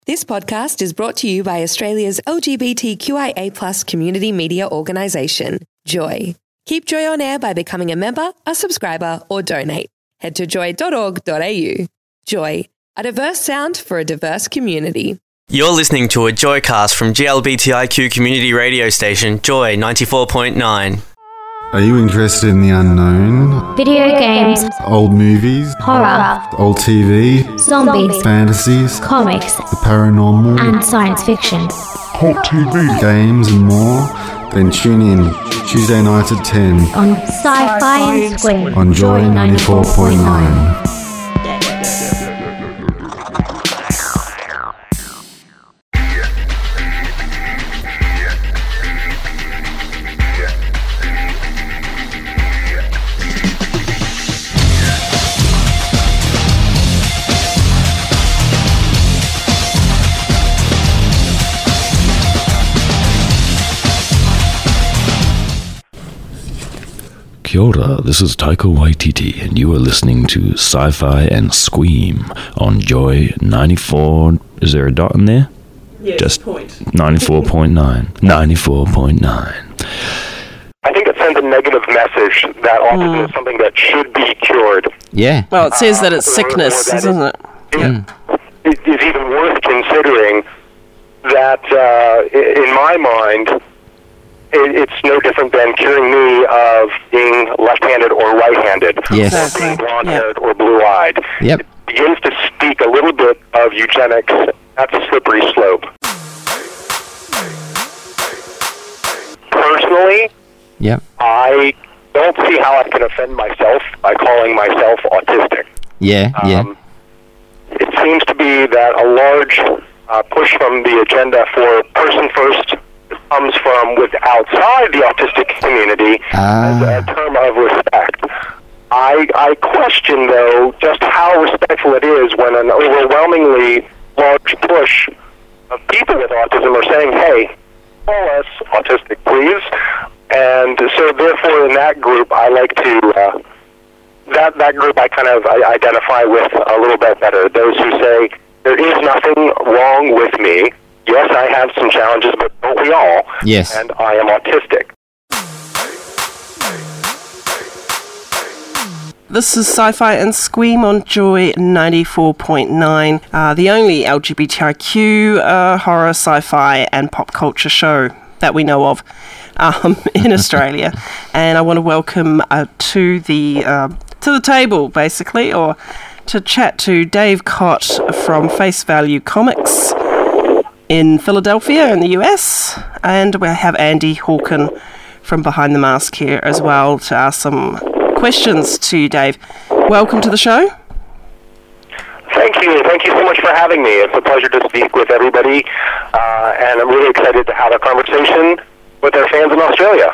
This podcast is brought to you by Australia's LGBTQIA+ community media organisation, Joy. Keep Joy on air by becoming a member, a subscriber, or donate. Head to joy.org.au. Joy, a diverse sound for a diverse community. You're listening to a Joycast from GLBTIQ community radio station, Joy 94.9. Are you interested in the unknown? Video games, Old movies? horror, Old TV? zombies, Fantasies? comics, The paranormal? and science fiction. Hot TV? Games and more? Then tune in Tuesday nights at 10 On Sci-Fi and Square on Joy 94.9. Kia ora, this is Taika Waititi, and you are listening to Sci-Fi and Squeam on Joy 94... Is there a dot in there? Yes, Just point. 94.9. 94.9. I think it sends a negative message that autism is something that should be cured. Yeah. Well, it says that it's sickness, or that isn't it? It is even worth considering that, in my mind, it's no different than curing me of being left-handed or right-handed, Yes. or being blonde-haired or blue-eyed. Yep. It begins to speak a little bit of eugenics. That's a slippery slope. Personally, Yep. I don't see how I can offend myself by calling myself autistic. Yeah. Yeah. It seems to be that a large push from the agenda for person first comes from with outside the autistic community as a term of respect. I question, though, just how respectful it is when an overwhelmingly large push of people with autism are saying, hey, call us autistic, please. And so, therefore, in that group, I like to... That group I kind of identify with a little bit better. Those who say, there is nothing wrong with me. Yes, I have some challenges, but don't we all? Yes. And I am autistic. This is Sci-Fi and Squeam on Joy 94.9, the only LGBTIQ horror, sci-fi and pop culture show that we know of in Australia. And I want to welcome to the table, basically, or to chat to Dave Cott from Face Value Comics in Philadelphia in the US, and we have Andy Hawken from Behind the Mask here as well to ask some questions to Dave. Welcome to the show. Thank you. Thank you so much for having me. It's a pleasure to speak with everybody, and I'm really excited to have a conversation with our fans in Australia.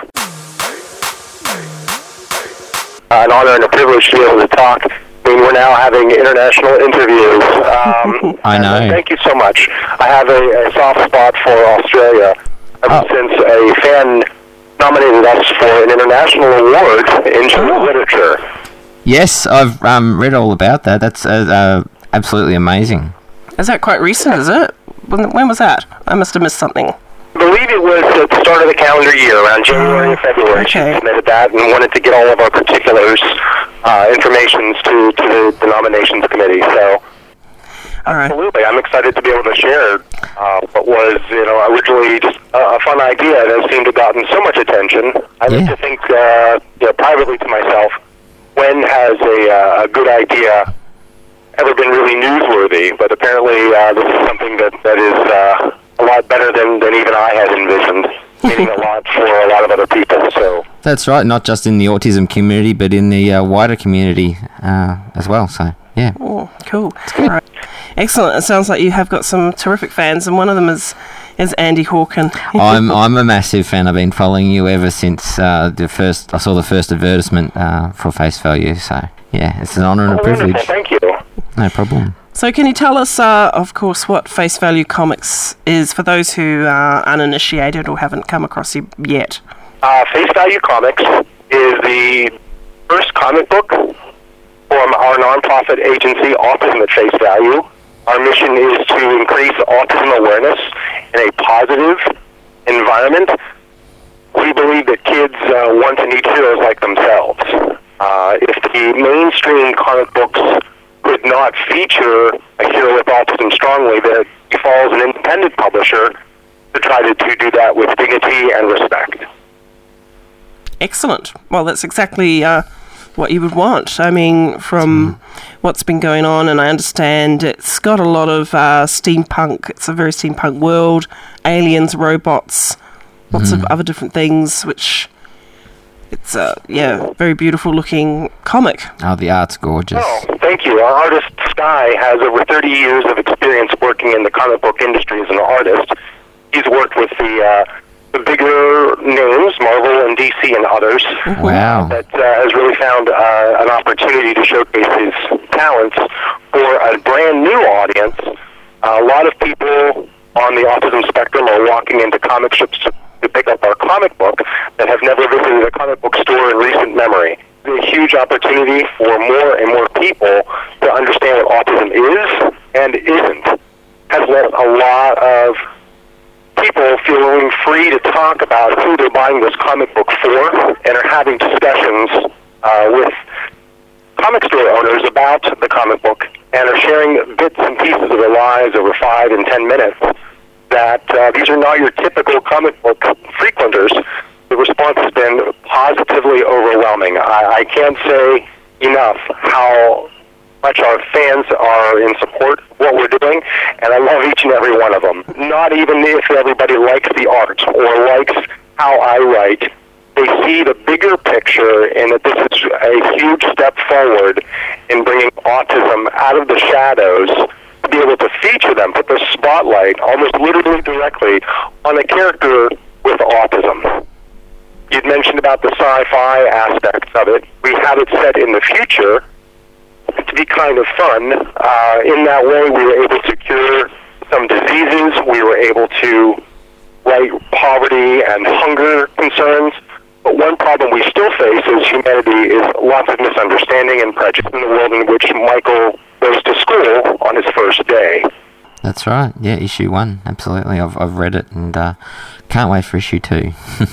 An honor and a privilege to be able to talk. I mean, we're now having international interviews. I know. Thank you so much. I have a soft spot for Australia ever since a fan nominated us for an international award in children's literature. Yes, I've read all about that. That's absolutely amazing. Is that quite recent, is it? When was that? I must have missed something. I believe it was at the start of the calendar year, around January or February. Okay. She submitted that and wanted to get all of our particulars, informations to the nominations committee. So, All right. absolutely, I'm excited to be able to share what was, originally just a fun idea and has seemed to have gotten so much attention. I like to think, privately to myself, when has a good idea ever been really newsworthy? But apparently, this is something that is a lot better than even I had envisioned, meaning a lot for a lot of other people. So That's right, not just in the autism community, but in the wider community as well. So, yeah. Oh, cool. All right. Excellent. It sounds like you have got some terrific fans, and one of them is Andy Hawken. I'm a massive fan. I've been following you ever since I saw the first advertisement for Face Value. So, yeah, it's an honour and a privilege. Wonderful. Thank you. No problem. So can you tell us, of course, what Face Value Comics is for those who are uninitiated or haven't come across you yet? Face Value Comics is the first comic book from our nonprofit agency, Autism at Face Value. Our mission is to increase autism awareness in a positive environment. We believe that kids want and need heroes like themselves. If the mainstream comic books could not feature a hero with autism strongly, then it falls an independent publisher to try to do that with dignity and respect. Excellent. Well, that's exactly what you would want. I mean, from what's been going on, and I understand it's got a lot of steampunk. It's a very steampunk world, aliens, robots, lots of other different things, which it's a very beautiful looking comic. Oh, the art's gorgeous. Oh, thank you. Our artist, Sky, has over 30 years of experience working in the comic book industry as an artist. He's worked with the bigger names, Marvel and DC and others. Wow. That has really found an opportunity to showcase his talents for a brand new audience. A lot of people on the autism spectrum are walking into comic shops to pick up our comic book that have never visited a comic book store in recent memory. It's a huge opportunity for more and more people to understand what autism is and isn't. Has let a lot of people feeling free to talk about who they're buying this comic book for, and are having discussions with comic store owners about the comic book, and are sharing bits and pieces of their lives over 5 and 10 minutes, that these are not your typical comic book frequenters. The response has been positively overwhelming. I can't say enough how much our fans are in support of what we're doing, and I love each and every one of them. Not even if everybody likes the art or likes how I write, they see the bigger picture, and that this is a huge step forward in bringing autism out of the shadows, to be able to feature them, put the spotlight almost literally directly on a character with autism. You'd mentioned about the sci-fi aspects of it. We have it set in the future to be kind of fun. In that way, we were able to cure some diseases. We were able to right poverty and hunger concerns. But one problem we still face as humanity is lots of misunderstanding and prejudice in the world in which Michael goes to school on his first day. That's right. Yeah, issue 1. Absolutely. I've read it and can't wait for issue 2.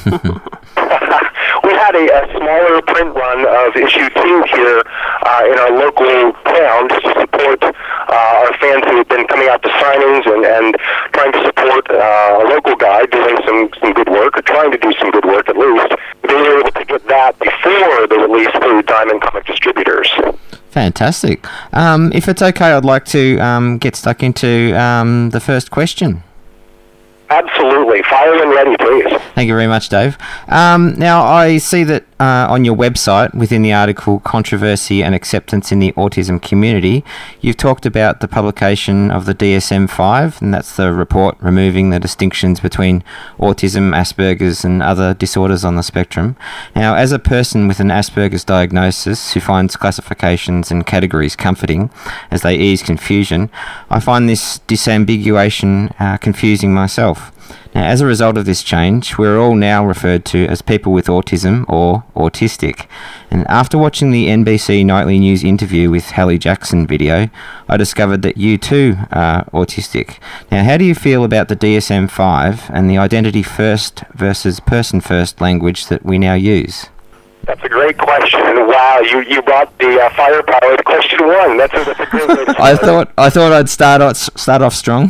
We had a smaller print run of issue 2 here in our local town just to support our fans who have been coming out to signings and trying to support a local guy doing some good work, or trying to do some good work at least. They were able to get that before the release through Diamond Comic Distributors. Fantastic. If it's okay, I'd like to get stuck into the first question. Absolutely. Fire when ready, please. Thank you very much, Dave. Now, I see that on your website, within the article Controversy and Acceptance in the Autism Community, you've talked about the publication of the DSM-5, and that's the report removing the distinctions between autism, Asperger's and other disorders on the spectrum. Now, as a person with an Asperger's diagnosis who finds classifications and categories comforting as they ease confusion, I find this disambiguation confusing myself. Now, as a result of this change, we're all now referred to as people with autism or autistic. And after watching the NBC Nightly News interview with Hallie Jackson video, I discovered that you too are autistic. Now, how do you feel about the DSM-5 and the identity first versus person first language that we now use? That's a great question. Wow, you brought the firepower to question 1. That's a great way to start. I thought I'd start off strong.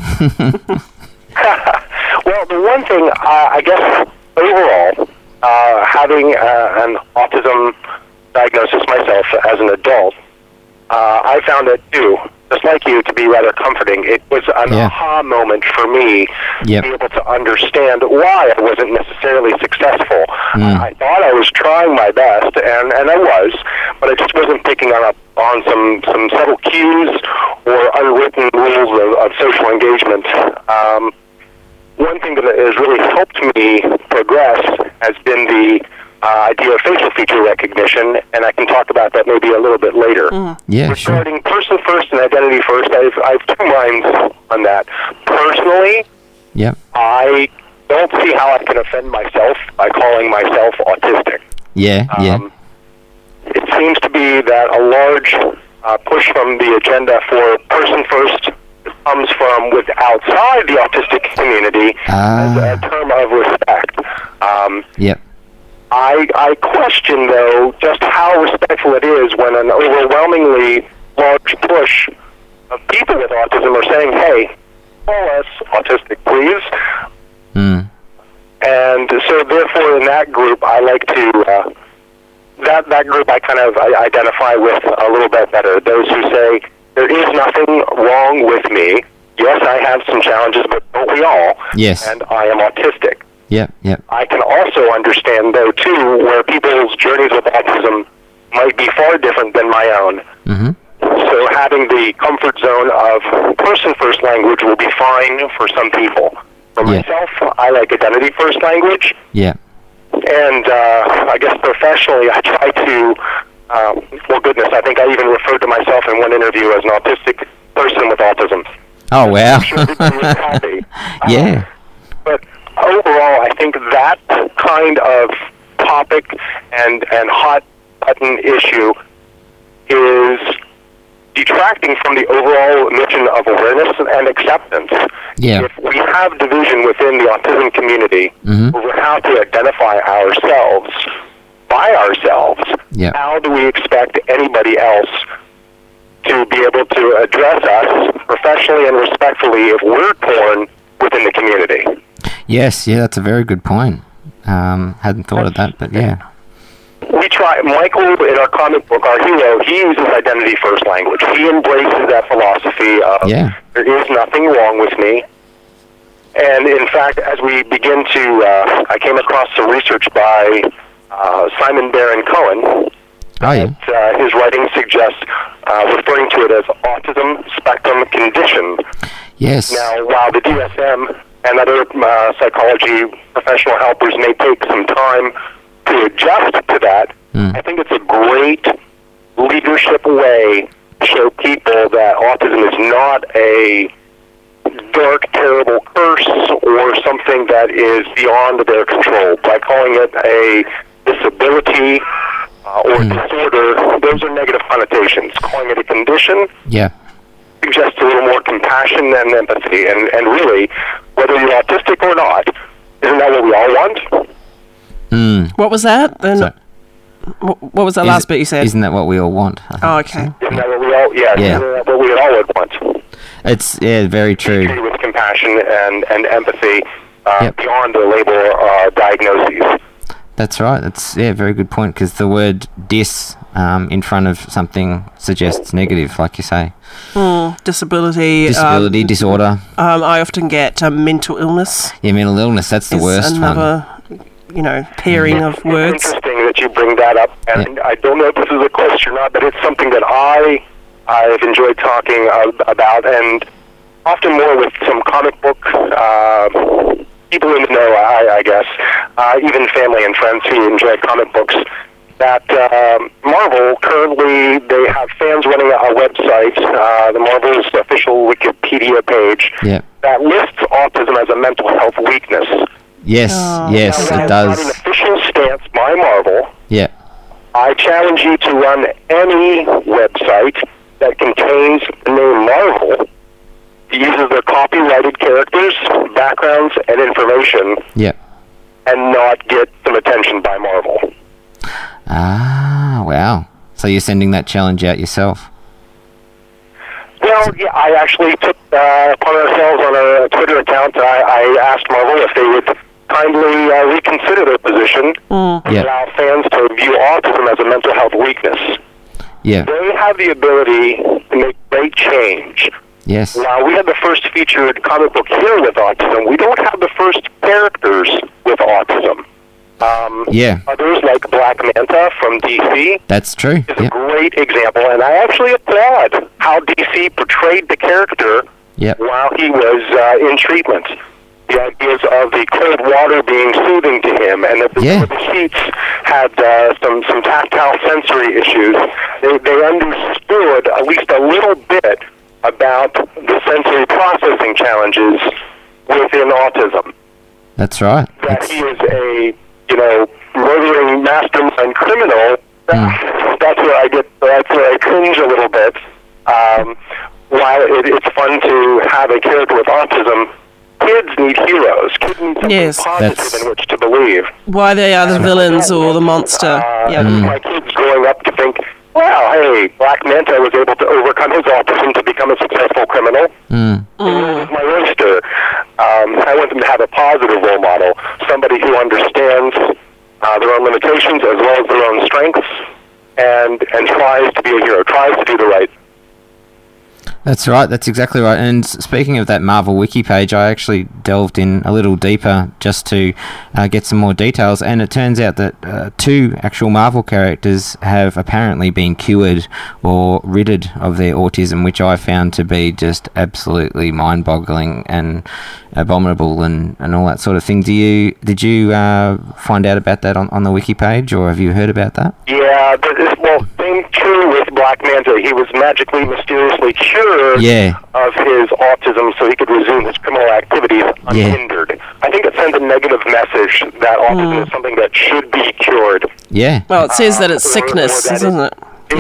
Well, the one thing, I guess, overall, having an autism diagnosis myself as an adult, I found it, too, just like you, to be rather comforting. It was an aha moment for me to be able to understand why I wasn't necessarily successful. I thought I was trying my best, and I was, but I just wasn't picking up on some subtle cues or unwritten rules of social engagement. One thing that has really helped me progress has been the idea of facial feature recognition, and I can talk about that maybe a little bit later. Yeah, regarding person first and identity first, I have 2 minds on that. Personally, I don't see how I can offend myself by calling myself autistic. It seems to be that a large push from the agenda for person first comes from with outside the autistic community as a term of respect. Yep. I question, though, just how respectful it is when an overwhelmingly large push of people with autism are saying, hey, call us autistic, please. And so, therefore, in that group, I like to... That group I kind of identify with a little bit better. Those who say, there is nothing wrong with me. Yes, I have some challenges, but don't we all? Yes. And I am autistic. Yep. I can also understand, though, too, where people's journeys with autism might be far different than my own. So having the comfort zone of person-first language will be fine for some people. For myself, I like identity-first language. Yeah. And I guess professionally, I try to, well, goodness, I think I even referred to myself in one interview as an autistic person with autism. Oh, wow. Happy. Yeah. But overall, I think that kind of topic and hot-button issue is detracting from the overall mission of awareness and acceptance. Yeah. If we have division within the autism community over how to identify ourselves by ourselves, how do we expect anybody else to be able to address us professionally and respectfully if we're torn within the community? Yes, that's a very good point. Hadn't thought of that, but yeah. We try, Michael, in our comic book, our hero, he uses identity-first language. He embraces that philosophy of there is nothing wrong with me. And in fact, as we begin to, I came across some research by Simon Baron Cohen. His writing suggests referring to it as autism spectrum condition. Yes. Now, while the DSM and other psychology professional helpers may take some time to adjust to that, I think it's a great leadership way to show people that autism is not a dark, terrible curse or something that is beyond their control. By calling it a disability or disorder, those are negative connotations. Calling it a condition suggests a little more compassion and empathy. And really, whether you're autistic or not, isn't that what we all want? What was that? What was that last bit you said? Isn't that what we all want? Oh, okay. Isn't that what we all? Isn't that what we all would want? It's very true. With compassion and empathy beyond the label diagnoses. That's right. That's a very good point, because the word dis in front of something suggests negative, like you say. Disability. Disorder. I often get mental illness. Yeah, mental illness. That's the worst one. Pairing of words. It's interesting that you bring that up, and I don't know if this is a question or not, but it's something that I've enjoyed talking about, and often more with some comic book people in the know, I guess, even family and friends who enjoy comic books, that Marvel currently, they have fans running a website, the Marvel's official Wikipedia page, that lists autism as a mental health weakness. Yes, it does. An official stance by Marvel. Yeah. I challenge you to run any website that contains the name Marvel, uses their copyrighted characters, backgrounds, and information, and not get some attention by Marvel. Ah, wow. So you're sending that challenge out yourself? Well, I actually took upon ourselves on a Twitter account. I asked Marvel if they would kindly reconsider their position and allow fans to view autism as a mental health weakness. They have the ability to make great change. Yes. While we had the first featured comic book hero with autism, we don't have the first characters with autism. Others like Black Manta from DC. That's true. Is a great example, and I actually applaud how DC portrayed the character while he was in treatment. The ideas of the cold water being soothing to him, and that the sheets had some tactile sensory issues. They understood at least a little bit about the sensory processing challenges within autism. That's right. That he is a murdering mastermind criminal. That's where I cringe a little bit. while it's fun to have a character with autism, kids need heroes. Kids need something positive in which to believe. Why they are the villains or the monster. My kids growing up to think, well, hey, Black Manta was able to overcome his autism to become a successful criminal. My roaster. I want them to have a positive role model, somebody who understands their own limitations as well as their own strengths, and tries to be a hero, tries to do the right. That's right, that's exactly right. And speaking of that Marvel Wiki page, I actually delved in a little deeper just to get some more details, and it turns out that 2 actual Marvel characters have apparently been cured or ridded of their autism, which I found to be just absolutely mind-boggling and abominable and all that sort of thing. Did you find out about that on the Wiki page, or have you heard about that? Yeah, same true with Black Manta. He was magically, mysteriously cured of his autism so he could resume his criminal activities unhindered. I think it sends a negative message that autism is something that should be cured. Yeah. Well, it says that it's sickness, isn't it?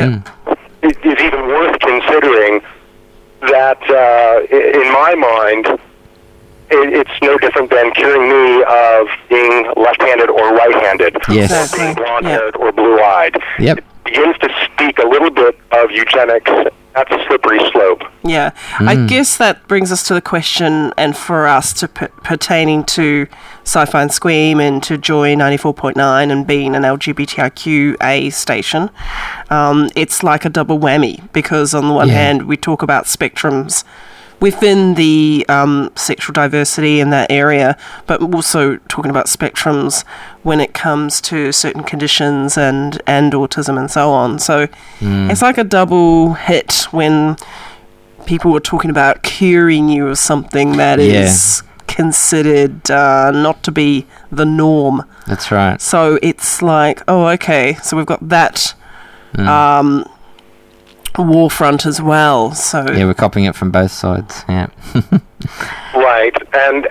It is even worth considering that, in my mind, it's no different than curing me of being left-handed or right-handed, or being blonde-haired or blue-eyed. Yep. It begins to speak a little bit of eugenics. That's a slippery slope. Yeah. I guess that brings us to the question, and for us to pertaining to Sci-Fi and Squeam and to Joy 94.9 and being an LGBTIQA station, it's like a double whammy, because on the one hand we talk about spectrums within the sexual diversity in that area, but also talking about spectrums when it comes to certain conditions and autism and so on. So it's like a double hit when people were talking about curing you of something that is considered not to be the norm. That's right. So it's like, oh, okay, so we've got that war front as well. So we're copying it from both sides. Yeah. Right, and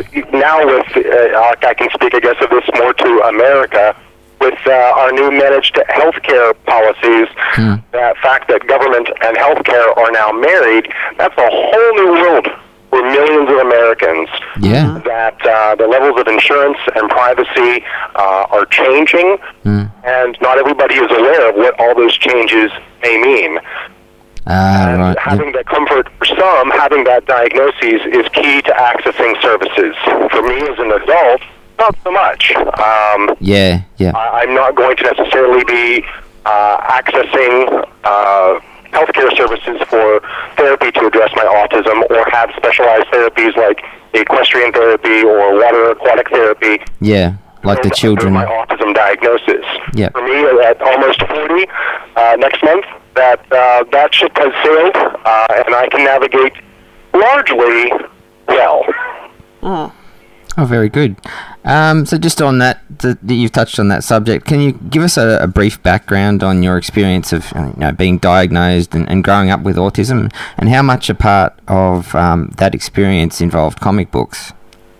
I can speak, I guess, of this more to America with our new managed healthcare policies. That fact that government and healthcare are now married, that's a whole new world for millions of Americans. That the levels of insurance and privacy are changing, and not everybody is aware of what all those changes may mean. And having that comfort for some, having that diagnosis is key to accessing services. For me as an adult, not so much. I'm not going to necessarily be accessing healthcare services for therapy to address my autism, or have specialized therapies like equestrian therapy or water aquatic therapy. Like the children. My autism diagnosis. For me, at almost 40 next month, that ship has sailed, and I can navigate largely well. Oh, very good. So just on that, you've touched on that subject. Can you give us a brief background on your experience of being diagnosed and growing up with autism, and how much a part of that experience involved comic books?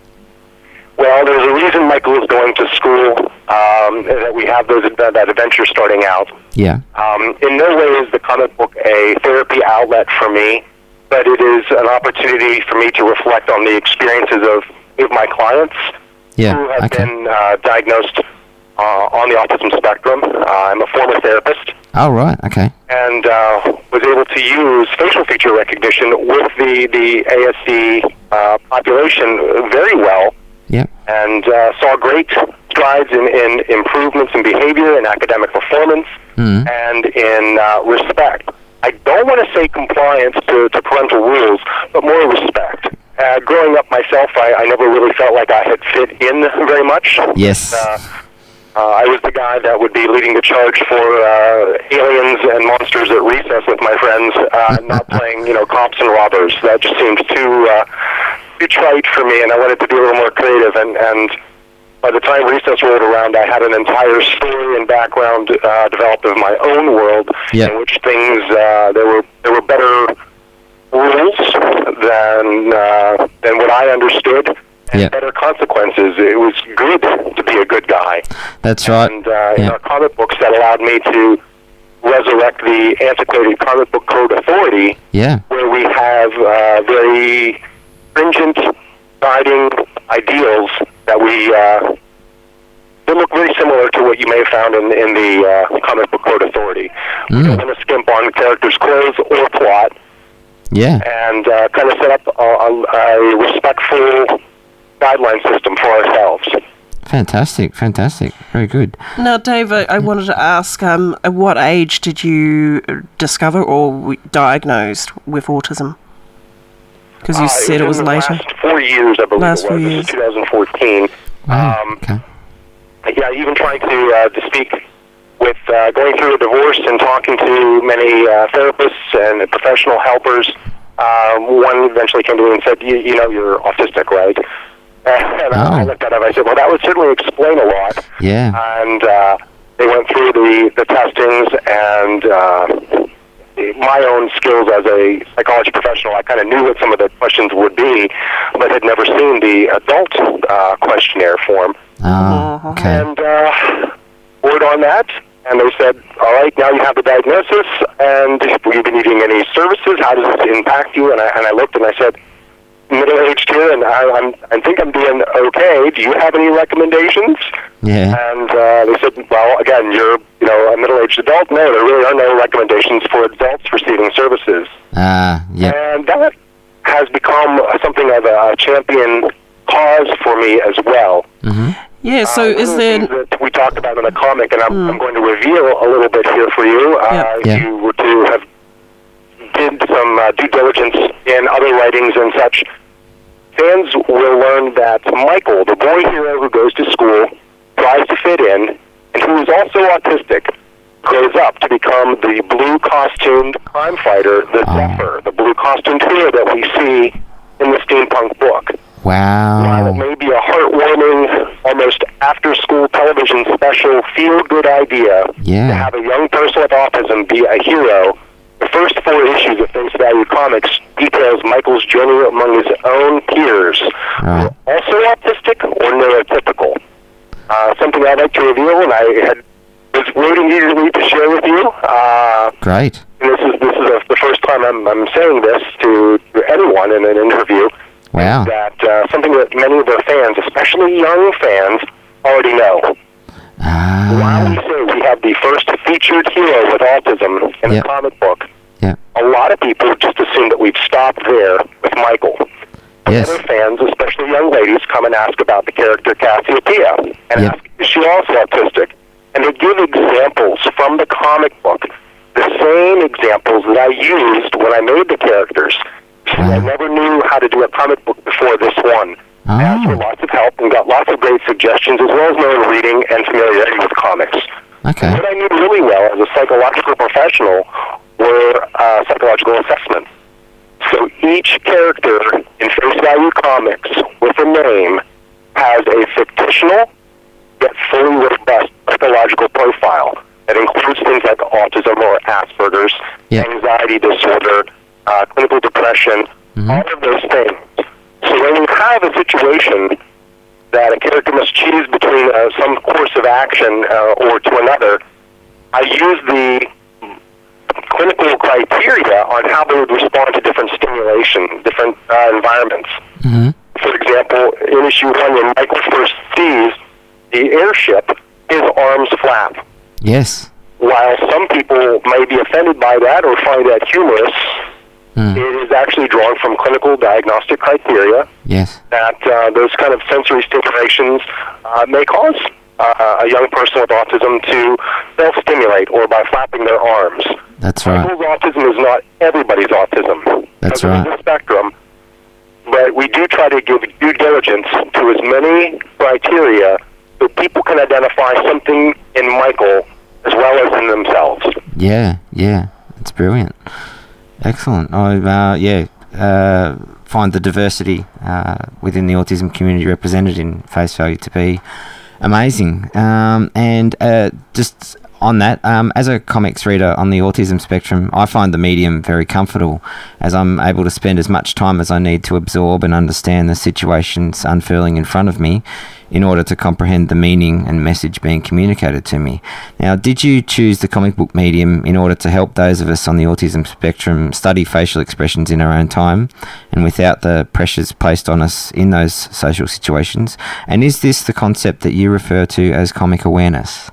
Well, there's a reason Michael is going to school, that we have that adventure starting out. In no way is the comic book a therapy outlet for me, but it is an opportunity for me to reflect on the experiences of my clients who have been diagnosed on the autism spectrum. I'm a former therapist. Oh, right, okay. And was able to use facial feature recognition with the ASD population very well. And saw great strides in improvements in behavior and academic performance and in respect. I don't want to say compliance to parental rules, but more respect. Growing up myself, I never really felt like I had fit in very much. I was the guy that would be leading the charge for aliens and monsters at recess with my friends, not playing, cops and robbers. That just seemed too trite for me, and I wanted to be a little more creative. And by the time recess rolled around, I had an entire story and background developed of my own world, in which things there were better rules than what I understood. And better consequences. It was good to be a good guy. That's right. And comic books that allowed me to resurrect the antiquated comic book code authority, where we have very stringent guiding ideals that they look very similar to what you may have found in the comic book code authority. We don't want to skimp on characters' clothes or plot. And kind of set up a respectful guideline system for ourselves. Fantastic. Very good. Now, Dave, I wanted to ask, at what age did you discover or diagnosed with autism? Because you said it was later. Last 4 years, I believe Last it was. 4 years. 2014. Wow. Okay. Yeah, even trying to speak with going through a divorce and talking to many therapists and professional helpers. One eventually came to me and said, you know, you're autistic, right? And I looked at it and I said, well, that would certainly explain a lot. Yeah. And they went through the testings and my own skills as a psychology professional. I kind of knew what some of the questions would be, but had never seen the adult questionnaire form. Okay. And word on that. And they said, all right, now you have the diagnosis, and will you be needing any services? How does this impact you? And I looked and I said, middle-aged here, and I think I'm doing okay. Do you have any recommendations? Yeah. And they said, well, again, you're a middle-aged adult. No, there really are no recommendations for adults receiving services. And that has become something of a champion cause for me as well. Yeah, so is there... that we talked about in the comic, and I'm going to reveal a little bit here for you. If you were to have did some due diligence in other writings and such, fans will learn that Michael, the boy hero who goes to school, tries to fit in, and who is also autistic, grows up to become the blue-costumed crime fighter, the Zephyr, the blue-costumed hero that we see in the steampunk book. Wow. While it may be a heartwarming, almost after-school television special feel-good idea to have a young person with autism be a hero, the first 4 issues of Face Value Comics details Michael's journey among his own peers, who are also autistic or neurotypical. Something I'd like to reveal, and I was waiting eagerly to share with you. Great. And this is the first time I'm saying this to anyone in an interview. Wow. That something that many of our fans, especially young fans, already know. While we say we have the first featured hero with autism in the comic book, a lot of people just assume that we've stopped there with Michael. Other fans, especially young ladies, come and ask about the character Cassiopeia and ask, is she also autistic? And they give examples from the comic book, the same examples that I used when I made the characters. I never knew how to do a comic book before this one. I asked for lots of help and got lots of great suggestions, as well as my own reading and familiarity with comics. Okay. What I knew really well as a psychological professional were psychological assessments. So each character in Face Value Comics with a name has a fictional yet fully robust psychological profile that includes things like autism or Asperger's, anxiety disorder, clinical depression, all of those things. So when you have a situation that a character must choose between some course of action or to another, I use the clinical criteria on how they would respond to different stimulation, different environments. For example, in issue 1, when Michael first sees the airship, his arms flap. Yes. While some people may be offended by that or find that humorous, it is actually drawn from clinical diagnostic criteria that those kind of sensory stimulations may cause a young person with autism to self-stimulate or by flapping their arms. That's right. People's autism is not everybody's autism. That's right. There's a spectrum, but we do try to give due diligence to as many criteria so people can identify something in Michael as well as in themselves. Yeah, it's brilliant. Excellent. I find the diversity within the autism community represented in Face Value to be amazing. And just on that, as a comics reader on the autism spectrum, I find the medium very comfortable, as I'm able to spend as much time as I need to absorb and understand the situations unfurling in front of me in order to comprehend the meaning and message being communicated to me. Now, did you choose the comic book medium in order to help those of us on the autism spectrum study facial expressions in our own time and without the pressures placed on us in those social situations? And is this the concept that you refer to as comic awareness?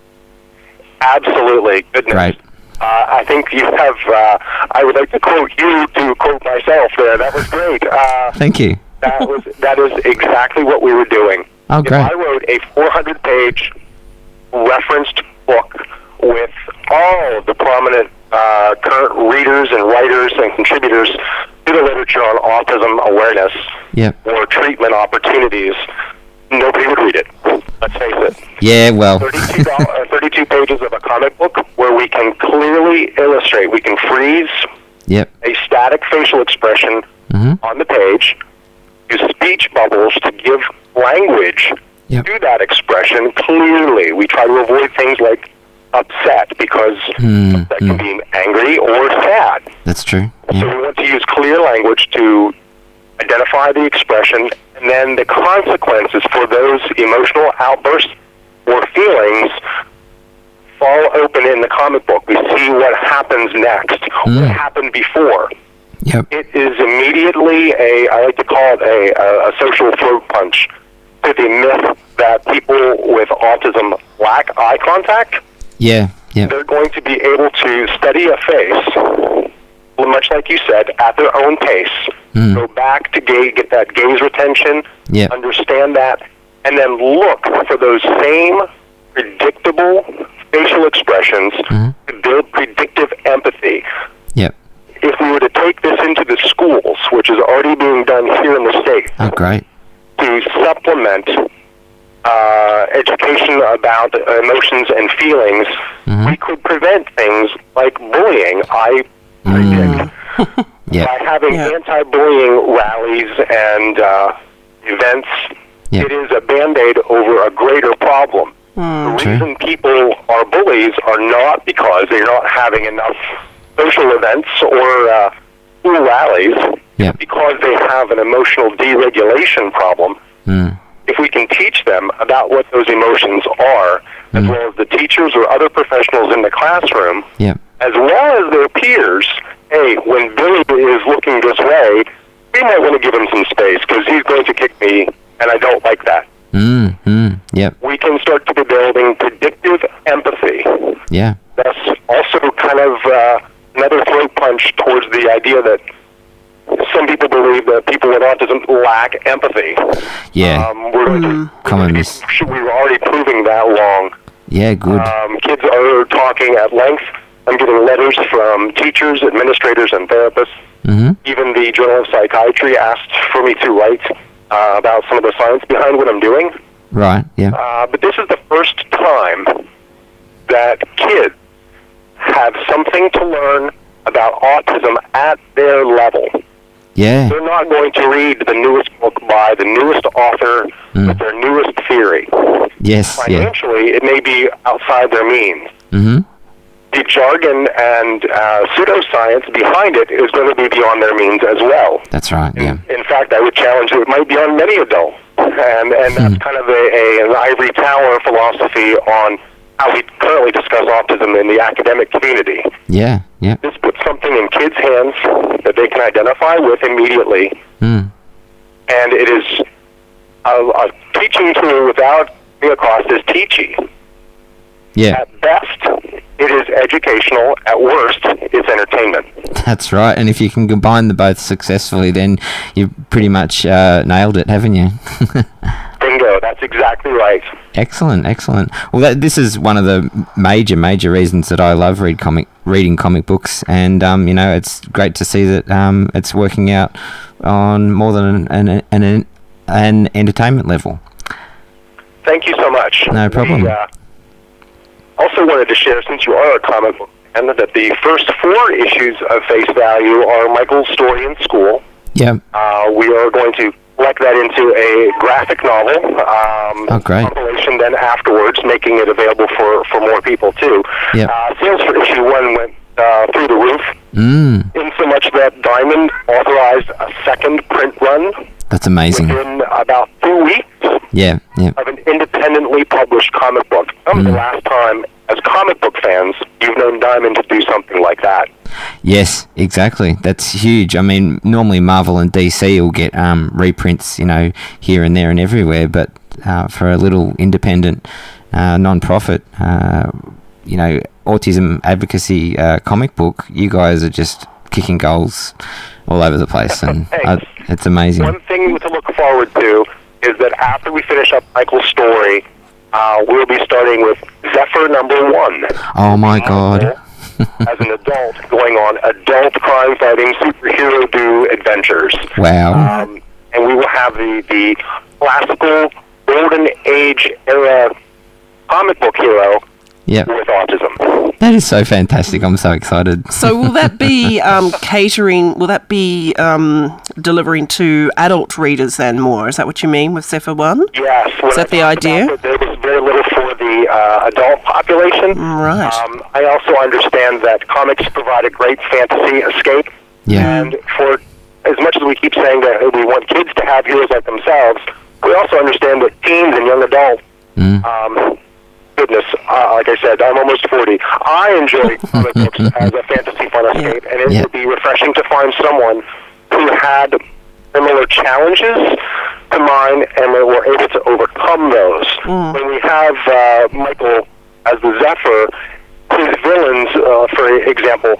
Absolutely. Goodness. Great. I think you have, I would like to quote you to quote myself there. That was great. Thank you. That is exactly what we were doing. Oh, great. If I wrote a 400-page referenced book with all of the prominent current readers and writers and contributors to the literature on autism awareness or treatment opportunities, nobody would read it. Let's face it. Yeah, well. 32 pages of a comic book where we can clearly illustrate. We can freeze a static facial expression on the page, use speech bubbles to give language to that expression clearly. We try to avoid things like upset because that can be angry or sad. That's true. Yeah. So we want to use clear language to identify the expression, and then the consequences for those emotional outbursts or feelings fall open in the comic book. We see what happens next, what happened before. Yep. It is immediately I like to call it a social throat punch to the myth that people with autism lack eye contact. Yeah. They're going to be able to study a face, much like you said, at their own pace. Go back to get that gaze retention, understand that, and then look for those same predictable facial expressions to build predictive empathy. If we were to take this into the schools, which is already being done here in the state, to supplement education about emotions and feelings, we could prevent things like bullying. I predict by having anti-bullying rallies and events, it is a Band-Aid over a greater problem. The reason people are bullies are not because they're not having enough social events or school rallies, because they have an emotional deregulation problem. If we can teach them about what those emotions are, as well as the teachers or other professionals in the classroom, as well as their peers, hey, when Billy is looking this way, we might want to give him some space because he's going to kick me, and I don't like that. We can start to be building predictive empathy. That's also kind of another throat punch towards the idea that some people believe that people with autism lack empathy. We're already proving that wrong. Good. Kids are talking at length. I'm getting letters from teachers, administrators, and therapists. Even the Journal of Psychiatry asked for me to write about some of the science behind what I'm doing. But this is the first time that kids have something to learn about autism at their level. They're not going to read the newest book by the newest author with their newest theory. Financially, it may be outside their means. The jargon and pseudoscience behind it is going to be beyond their means as well. That's right, In fact, I would challenge that it might be on many adults. And that's kind of an ivory tower philosophy on how we currently discuss autism in the academic community. This puts something in kids' hands that they can identify with immediately. And it is a teaching tool without the cost is teachy. At best, it is educational. At worst, it's entertainment. That's right. And if you can combine the both successfully, then you've pretty much nailed it, haven't you? Bingo. That's exactly right. Excellent. Well, this is one of the major reasons that I love reading comic books, and it's great to see that it's working out on more than an entertainment level. Thank you so much. No problem. We also wanted to share, since you are a comic book fan, that the first 4 issues of Face Value are Michael's story in school. We are going to collect that into a graphic novel great. compilation. Then afterwards, making it available for more people too. Yep. Sales for issue 1 went through the roof. In so much that Diamond authorized a second print run. That's amazing. Within about 2 weeks. Yeah. Of an independently published comic book. That was the last time, as comic book fans, you've known Diamond to do something like that. Yes, exactly. That's huge. I mean, normally Marvel and DC will get reprints, here and there and everywhere, but for a little independent non-profit, autism advocacy comic book, you guys are just kicking goals all over the place, and it's amazing. One thing to look forward to is that after we finish up Michael's story, we'll be starting with Zephyr number 1. Oh my God. As an adult, going on adult crime-fighting superhero-do adventures. Wow. And we will have the classical golden age era comic book hero with autism. That is so fantastic. I'm so excited. So will that be catering, will that be delivering to adult readers then more? Is that what you mean with Zephyr 1? Yes. Is that the idea? There was very little for the adult population. Right. I also understand that comics provide a great fantasy escape. Yeah. And for as much as we keep saying that we want kids to have heroes like themselves, we also understand that teens and young adults, goodness, like I said, I'm almost 40. I enjoy comic books as a fantasy fun escape, and it would be refreshing to find someone who had similar challenges to mine and were able to overcome those. When we have Michael as the Zephyr, his villains, for example,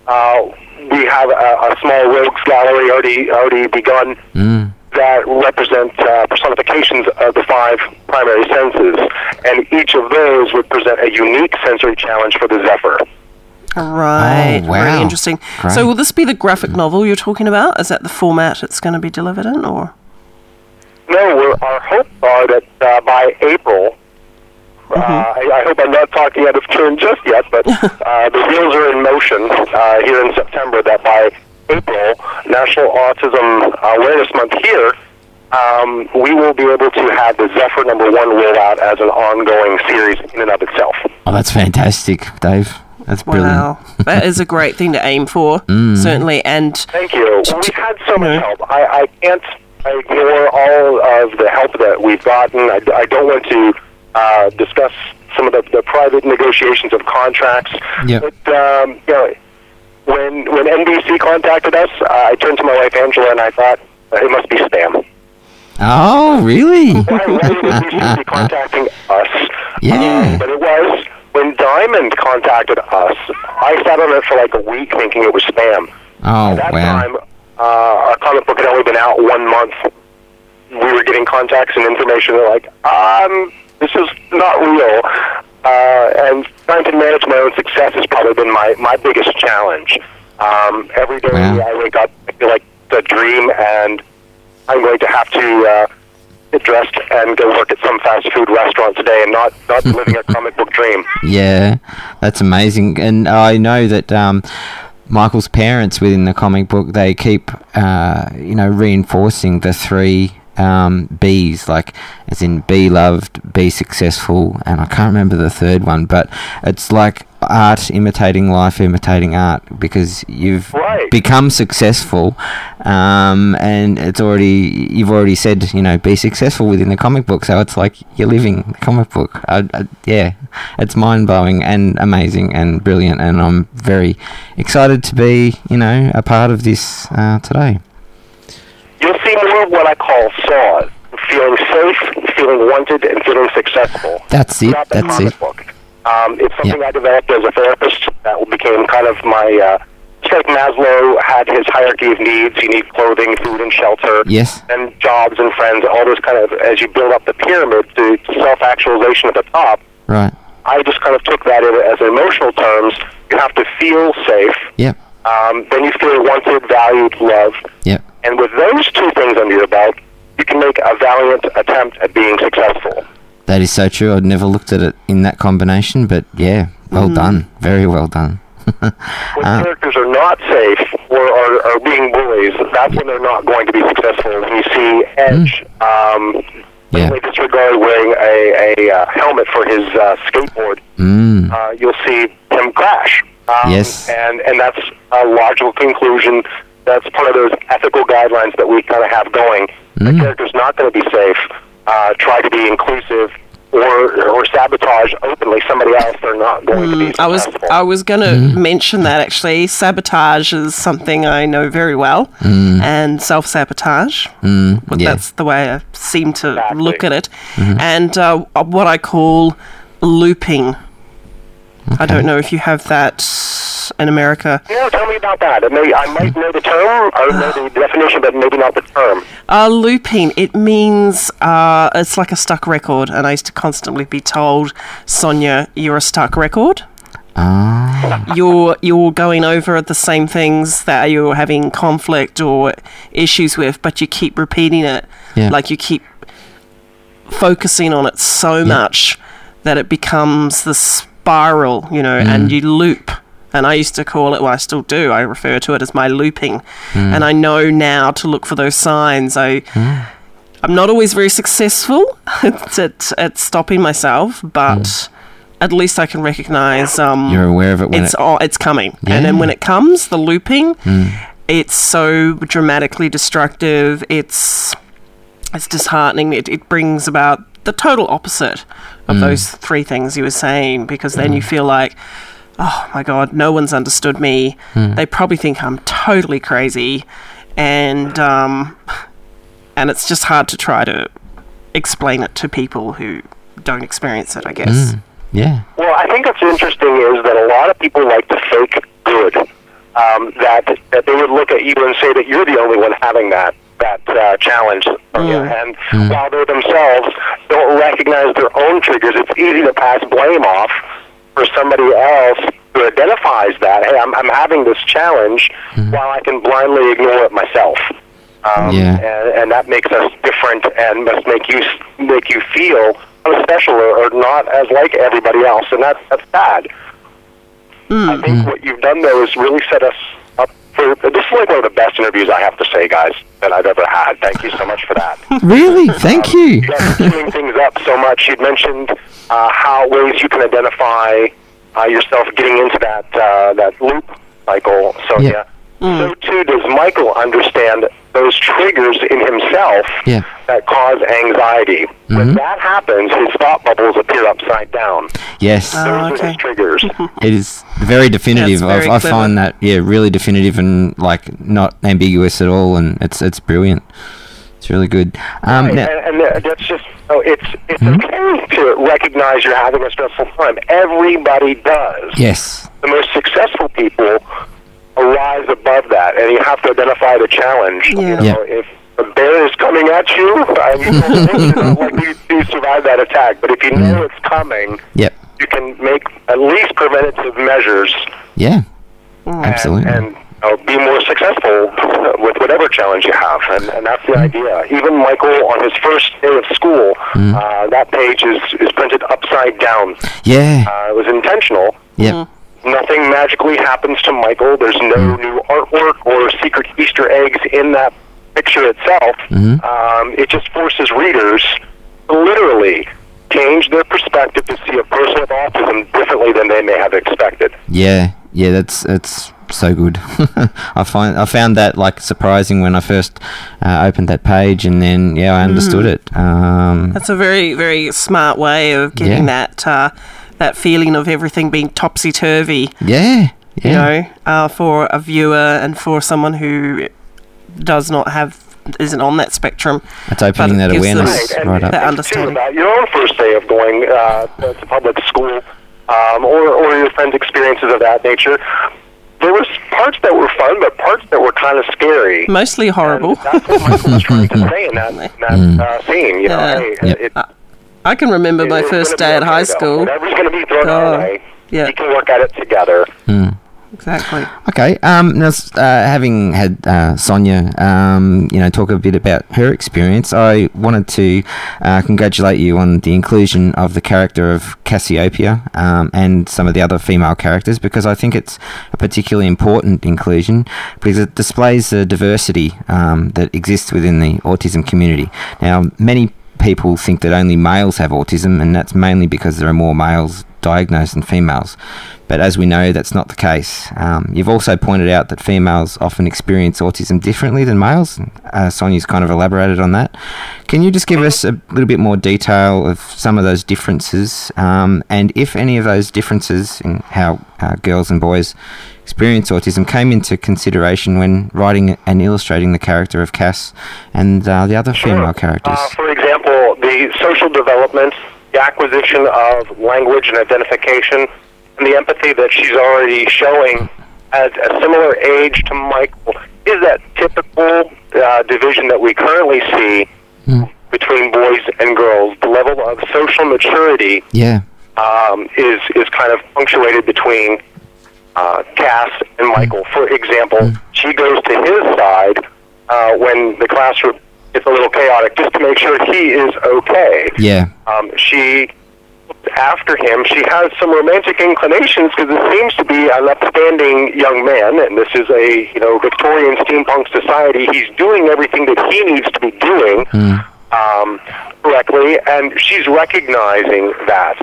we have a small rogues gallery already begun that represent personifications of the 5 primary senses, and each of those would present a unique sensory challenge for the Zephyr. Right. Oh, wow. Very interesting. Great. So will this be the graphic novel you're talking about? Is that the format it's going to be delivered in, or? No, our hopes are that by April, I hope I'm not talking out of turn just yet, but the wheels are in motion here in September, that by April, National Autism Awareness Month here, we will be able to have the Zephyr number 1 roll out as an ongoing series in and of itself. Oh, that's fantastic, Dave. That's brilliant. Wow. That is a great thing to aim for, certainly. And thank you. We've had so much help. I can't ignore all of the help that we've gotten. I don't want to discuss some of the private negotiations of contracts. Yep. But, when NBC contacted us, I turned to my wife Angela and I thought, it must be spam. Oh, really? Why would NBC be contacting us? Yeah. But it was. When Diamond contacted us, I sat on it for like a week thinking it was spam. Oh, At that wow. time, our comic book had only been out 1 month. We were getting contacts and information. They're like, this is not real. And trying to manage my own success has probably been my biggest challenge. Every day I wake up, I feel like it's a dream, and I'm going to have to get dressed and go work at some fast food restaurant today and not living a comic book dream. Yeah, that's amazing. And I know that Michael's parents within the comic book, they keep, reinforcing the 3 B's, like as in be loved, be successful, and I can't remember the third one, but it's like art imitating life, imitating art, because you've become successful, and you've already said, be successful within the comic book, so it's like you're living the comic book. It's mind-blowing and amazing and brilliant, and I'm very excited to be, a part of this today. You'll see more of what I call SAWS, feeling safe, feeling wanted, and feeling successful. That's it. That's it. Book. It's something I developed as a therapist that became kind of my... just like Maslow had his hierarchy of needs, you need clothing, food, and shelter, and jobs and friends, all those kind of... As you build up the pyramid to self-actualization at the top, right. I just kind of took that as emotional terms. You have to feel safe. Yep. Then you feel wanted, valued, loved. Yep. And with those 2 things under your belt, you can make a valiant attempt at being successful. That is so true. I'd never looked at it in that combination, but well done. Very well done. When characters are not safe or are being bullies, that's when they're not going to be successful. When you see Edge blatantly disregard wearing a helmet for his skateboard, you'll see him crash. Yes. And that's a logical conclusion. That's part of those ethical guidelines that we kind of have going. The character's not going to be safe. Try to be inclusive or sabotage openly somebody else. They're not going to be successful. I was going to mention that, actually. Sabotage is something I know very well, and self-sabotage. That's the way I seem to look at it. And what I call looping. Okay. I don't know if you have that in America. Yeah, tell me about that. I might know the term, or know the definition, but maybe not the term. Looping, it means it's like a stuck record, and I used to constantly be told, Sonia, you're a stuck record. You're going over the same things that you're having conflict or issues with, but you keep repeating it. Yeah. Like you keep focusing on it so much that it becomes the spiral, and you loop. And I used to call it, well, I still do, I refer to it as my looping. And I know now to look for those signs. I'm not always very successful at stopping myself, but at least I can recognize you're aware of it when it's coming. Yeah. And then when it comes, the looping, it's so dramatically destructive. It's disheartening. It brings about the total opposite of those three things you were saying, because then you feel like, oh my God, no one's understood me. They probably think I'm totally crazy, and it's just hard to try to explain it to people who don't experience it, I guess. Yeah. Well, I think what's interesting is that a lot of people like to fake good. That they would look at you and say that you're the only one having that challenge. And while they themselves don't recognize their own triggers, it's easy to pass blame off for somebody else who identifies that, hey, I'm having this challenge, while I can blindly ignore it myself. And that makes us different and must make you feel special or not as like everybody else, and that's bad. I think what you've done, though, is really set us up for... This is like one of the best interviews, I have to say, guys, that I've ever had. Thank you so much for that. Really? Thank you. You guys are tuning things up so much. You'd mentioned how ways you can identify yourself getting into that loop cycle, Sonia. So, too, does Michael understand those triggers in himself that cause anxiety? When that happens, his thought bubbles appear upside down. Yes. Those are his triggers. It is very definitive. I find that, really definitive and, like, not ambiguous at all, and it's brilliant. It's really good. And that's just... it's okay to recognize you're having a stressful time. Everybody does. Yes. The most successful people rise above that, and you have to identify the challenge. If a bear is coming at you, you survive that attack. But if you know it's coming, you can make at least preventative measures. Yeah, absolutely. And be more successful with whatever challenge you have, and that's the idea. Even Michael, on his first day of school, that page is printed upside down. Yeah. It was intentional. Yeah. Nothing magically happens to Michael. There's no new artwork or secret Easter eggs in that picture itself. It just forces readers to literally change their perspective to see a person with autism differently than they may have expected. Yeah, that's so good. I found that like surprising when I first opened that page, and then I understood it. That's a very, very smart way of getting that feeling of everything being topsy-turvy. Yeah. For a viewer and for someone who isn't on that spectrum. It's opening that awareness right up. That understanding. About your own first day of going to public school, or your friends' experiences of that nature. There was parts that were fun, but parts that were kind of scary. Mostly horrible. And that's what Michael was trying to say in that scene. I can remember my first day at high school. Whatever's going to be thrown our way, we can work at it together. Exactly. Okay. Now, having had Sonia, talk a bit about her experience, I wanted to congratulate you on the inclusion of the character of Cassiopeia and some of the other female characters, because I think it's a particularly important inclusion because it displays the diversity that exists within the autism community. Now, many people think that only males have autism, and that's mainly because there are more males diagnosed than females. But as we know, that's not the case. You've also pointed out that females often experience autism differently than males. Sonia's kind of elaborated on that. Can you just give us a little bit more detail of some of those differences, and if any of those differences in how girls and boys experience autism came into consideration when writing and illustrating the character of Cass and the other female characters? For example, the social development, the acquisition of language and identification, and the empathy that she's already showing at a similar age to Michael is that typical division that we currently see between boys and girls. The level of social maturity is kind of punctuated between Cass and Michael. For example, she goes to his side when the classroom gets a little chaotic just to make sure he is okay. Yeah. She looks after him. She has some romantic inclinations because it seems to be an upstanding young man, and this is a Victorian steampunk society. He's doing everything that he needs to be doing correctly, and she's recognizing that.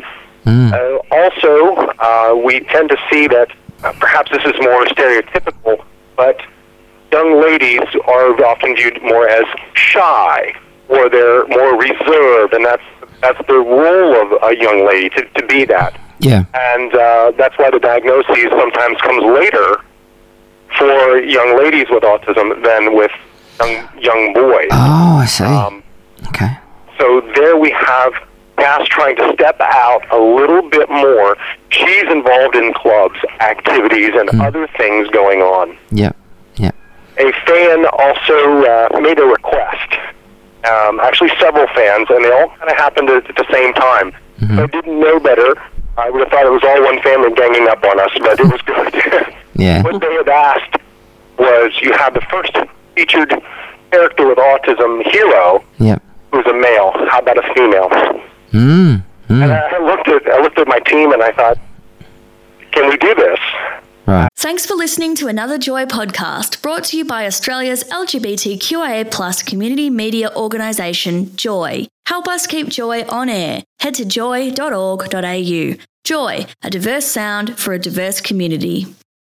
Also, we tend to see that perhaps this is more stereotypical, but young ladies are often viewed more as shy, or they're more reserved, and that's the role of a young lady, to be that. Yeah. And that's why the diagnosis sometimes comes later for young ladies with autism than with young boys. Oh, I see. Okay. So there we have Cass trying to step out a little bit more. She's involved in clubs, activities, and other things going on. Yep. Yep. A fan also made a request. Actually, several fans, and they all kind of happened at the same time. If I didn't know better, I would have thought it was all one family ganging up on us, but it was good. Yeah. What they had asked was, you have the first featured character with autism, Hero, who's a male. How about a female? And I looked at my team, and I thought, can we do this? Right. Thanks for listening to another Joy podcast brought to you by Australia's LGBTQIA+ community media organisation, Joy. Help us keep Joy on air. Head to joy.org.au. Joy, a diverse sound for a diverse community.